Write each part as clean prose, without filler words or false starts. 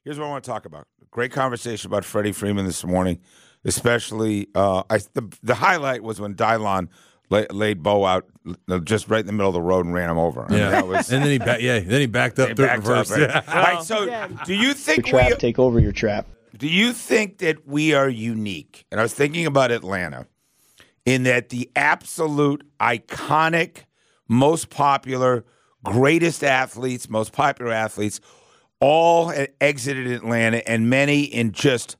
Here's what I want to talk about. Great conversation about Freddie Freeman this morning, especially the highlight was when Dylon laid Bo out just right in the middle of the road and ran him over. I mean, that was, and then he backed up through reverse. Right? All right, so do you think take over your trap? Do you think that we are unique? And I was thinking about Atlanta in that the absolute iconic, most popular, greatest athletes, most popular athletes all exited Atlanta, and many in just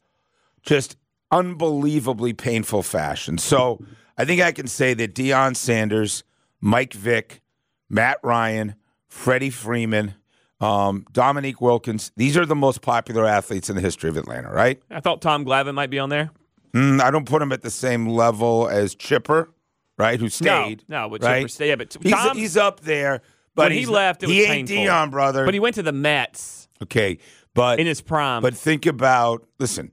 unbelievably painful fashion. So I think I can say that Deion Sanders, Mike Vick, Matt Ryan, Freddie Freeman, Dominique Wilkins, these are the most popular athletes in the history of Atlanta, right? I thought Tom Glavine might be on there. I don't put him at the same level as Chipper, right, who stayed. No, but right? Chipper stayed. Yeah, but Tom, he's up there. But when he left, it was he ain't painful. Deion, brother. But he went to the Mets. Okay, but in his prime. But think about, listen,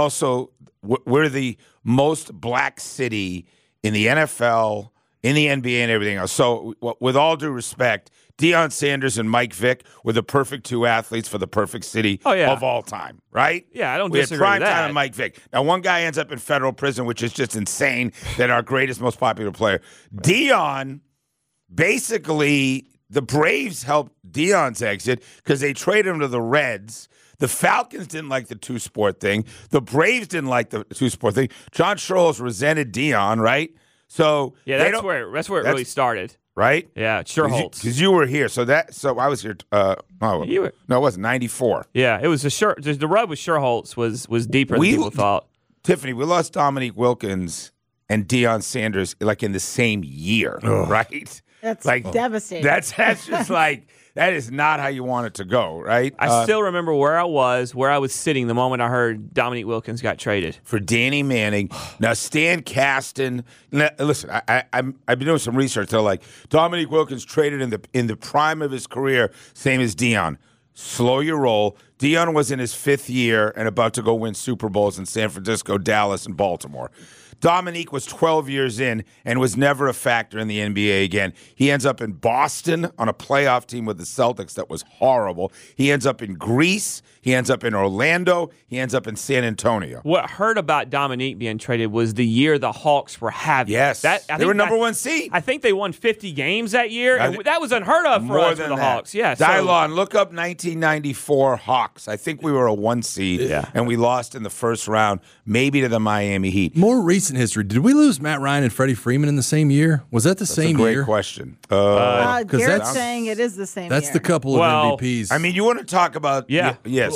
we're the most black city in the NFL, in the NBA, and everything else. So with all due respect, Deion Sanders and Mike Vick were the perfect two athletes for the perfect city of all time, right? Yeah, I don't we disagree had with that. Prime time and Mike Vick. Now, one guy ends up in federal prison, which is just insane, that our greatest, most popular player. Deion, basically, the Braves helped Deion's exit because they traded him to the Reds. The Falcons didn't like the two-sport thing. The Braves didn't like the two-sport thing. John Schuerholz resented Deion, right? So that's where it really started. Right? Yeah, Schuerholz. Because you were here. So I was here. No, it wasn't. 94. Yeah, it was the rub with Schuerholz was deeper than people thought. Tiffany, we lost Dominique Wilkins and Deion Sanders like in the same year, right? That's like devastating. That's just like, that is not how you want it to go, right? I still remember where I was sitting the moment I heard Dominique Wilkins got traded. For Danny Manning. Now, Stan Kasten, listen, I've been doing some research. They're like, Dominique Wilkins traded in the prime of his career, same as Deion. Slow your roll. Deion was in his fifth year and about to go win Super Bowls in San Francisco, Dallas, and Baltimore. Dominique was 12 years in and was never a factor in the NBA again. He ends up in Boston on a playoff team with the Celtics that was horrible. He ends up in Greece. He ends up in Orlando. He ends up in San Antonio. What hurt about Dominique being traded was the year the Hawks were having. Yes. They were number one seed. I think they won 50 games that year, and that was unheard of for us with the Hawks. Yeah, Dylon, look up 1994 Hawks. I think we were a one seed, and we lost in the first round, maybe to the Miami Heat. More recent history, did we lose Matt Ryan and Freddie Freeman in the same year? Was that the same year? That's a great question. Garrett's saying it is the same That's year. the couple of MVPs. I mean, you want to talk about... Yeah.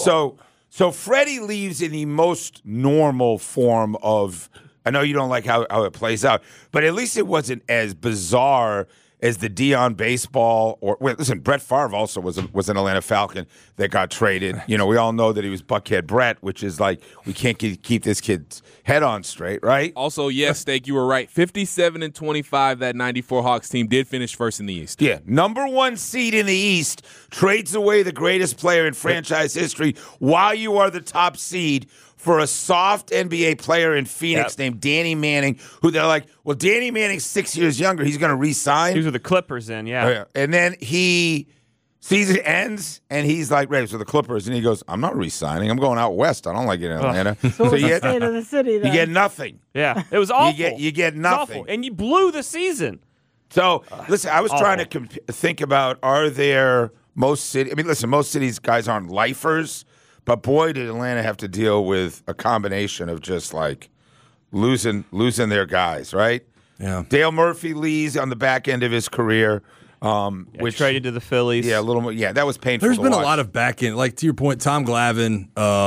So Freddie leaves in the most normal form of... I know you don't like how it plays out, but at least it wasn't as bizarre as the Deion baseball. Listen, Brett Favre also was an Atlanta Falcon that got traded. You know, we all know that he was Buckhead Brett, which is like, we can't keep this kid's head on straight, right? Also, yes, Steak, you were right. 57-25, that 94 Hawks team did finish first in the East. Yeah, number one seed in the East trades away the greatest player in franchise history while you are the top seed for a soft NBA player in Phoenix named Danny Manning, who they're like, well, Danny Manning's 6 years younger. He's going to re-sign. These are the Clippers then, yeah. And then season ends, and he's like, ready for the Clippers. And he goes, I'm not re-signing. I'm going out west. I don't like it in Atlanta. So you state of the city, then. You get nothing. Yeah, it was awful. You get nothing. And you blew the season. So, listen, I was trying to think about, are there most cities? I mean, listen, most cities guys aren't lifers. But boy, did Atlanta have to deal with a combination of just like losing their guys, right? Yeah. Dale Murphy leaves on the back end of his career, which traded to the Phillies. Yeah, a little more. Yeah, that was painful. There's been a lot of back end, like to your point, Tom Glavine,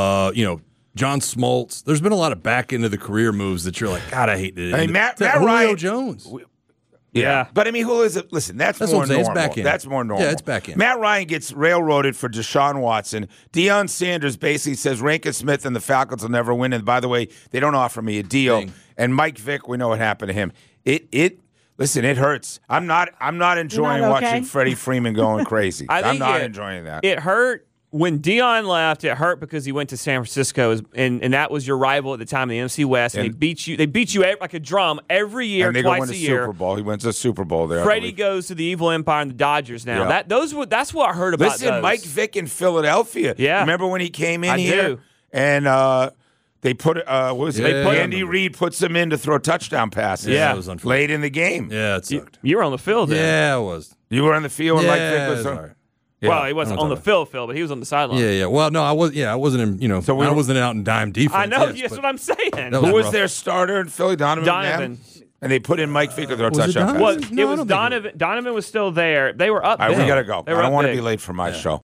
John Smoltz. There's been a lot of back end of the career moves that you're like, God, I hate it. I mean, Matt Julio Ryan Jones. Yeah. But I mean, who is it? Listen, that's more what I'm saying. normal. It's back in. That's more normal. Yeah, it's back in. Matt Ryan gets railroaded for Deshaun Watson. Deion Sanders basically says Rankin Smith and the Falcons will never win. And by the way, they don't offer me a deal. Dang. And Mike Vick, we know what happened to him. Listen, it hurts. I'm not enjoying watching Freddie Freeman going crazy. I'm not enjoying that. It hurt when Deion left, it hurt because he went to San Francisco, and that was your rival at the time in the NFC West, and they beat you. They beat you like a drum every year, and they twice win a the year. Super Bowl. He went to the Super Bowl there. Freddie goes to the Evil Empire and the Dodgers now. Yeah. That's what I heard about. Listen, Mike Vick in Philadelphia. Yeah, remember when he came in here do. and they put what was it? Yeah, They put yeah. Andy Reid puts him in to throw touchdown passes. Yeah. That was unfortunate. late in the game. Yeah, it sucked. You were on the field then. Yeah, it was. You were on the field when Mike Vick was. Sorry. Yeah. Well, he wasn't on the field, but he was on the sideline. Yeah. Well, no, I was. Yeah, I wasn't in. I wasn't out in dime defense. I know. yes, That's but what I'm saying. That Who was rough. their starter in Philly? Donovan. Donovan. And they put in Mike Vick to throw Was it touchdown Donovan? passes. It No, I was don't think Donovan. Donovan was still there. They were up. All right, big. we got to go. They I were don't up want to big. be late for my show.